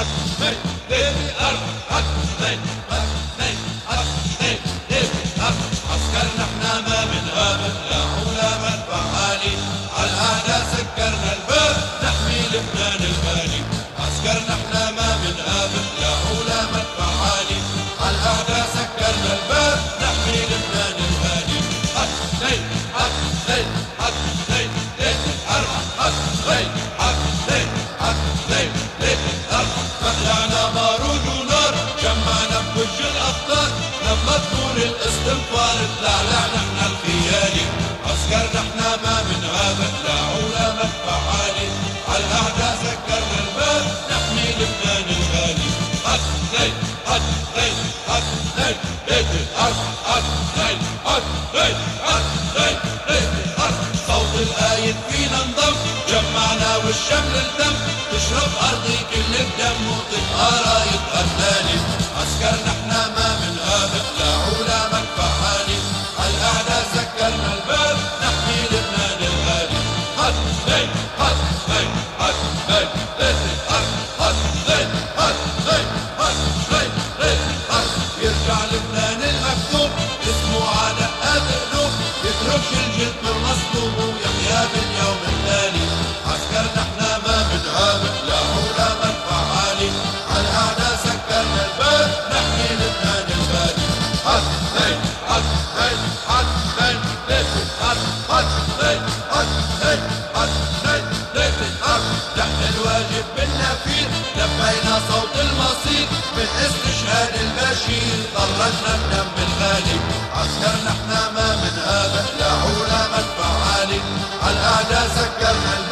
حد اثنين ثلاثة أربعة حد اثنين حد اثنين حد اثنين ثلاثة أربعة عسكرنا احنا ما بنغابر لا ولا مدفع عالي عالأعداء سكرنا الباب نحمي لبنان الغالي عسكرنا احنا ما بنغابر لا ولا مدفع عالي عالأعداء سكرنا الباب نحمي لبنان الغالي حد اثنين حد اثنين حد اثنين ثلاثة أربعة حد اثنين حد اثنين حد اثنين ثلاثة أربعة فقلعنا بارود ونار جمعنا بوجه الأخطار لما تكون الاستنفار طلعنا احنا الخيالي عسكرنا احنا ما بنغابر لا ولا مدفع عالي عالأعداء سكرنا الباب نحمي لبنان الغالي حد اثنين حد اثنين حد اثنين ثلاثة أربعة حد اثنين حد اثنين حد اثنين ثلاثة أربعة صوت الآيد فينا انضم جمعنا والشمل الدم تشرب أرضي كل الدم وتبقى راية أهلالي عسكرنا احنا ما بنغابر لا ولا مدفع عالي عالأعداء سكرنا الباب نحمي لبنان الغالي حد اثنين حد اثنين حد اثنين ثلاثة أربعة حد اثنين حد اثنين حد اثنين ثلاثة أربعة يرجع لبنان المكتوب اسمه على قلوب يتركش الجد والمصلوب ويحيا باليوم التالي عسكرنا احنا ما بنغابر لا ولا مدفع عالي عالأعداء سكرنا الباب نحمي لبنان الغالي حد اثنين حد اثنين حد اثنين ثلاثة أربعة حد اثنين حد اثنين حد اثنين ثلاثة أربعة نحن الواجب بالنفير لبينا صوت المصير من استشهاد البشير طرقنا الدم الغالي عسكرنا احنا ما بنغابر لا ولا مدفع عالي عالأعداء سكرنا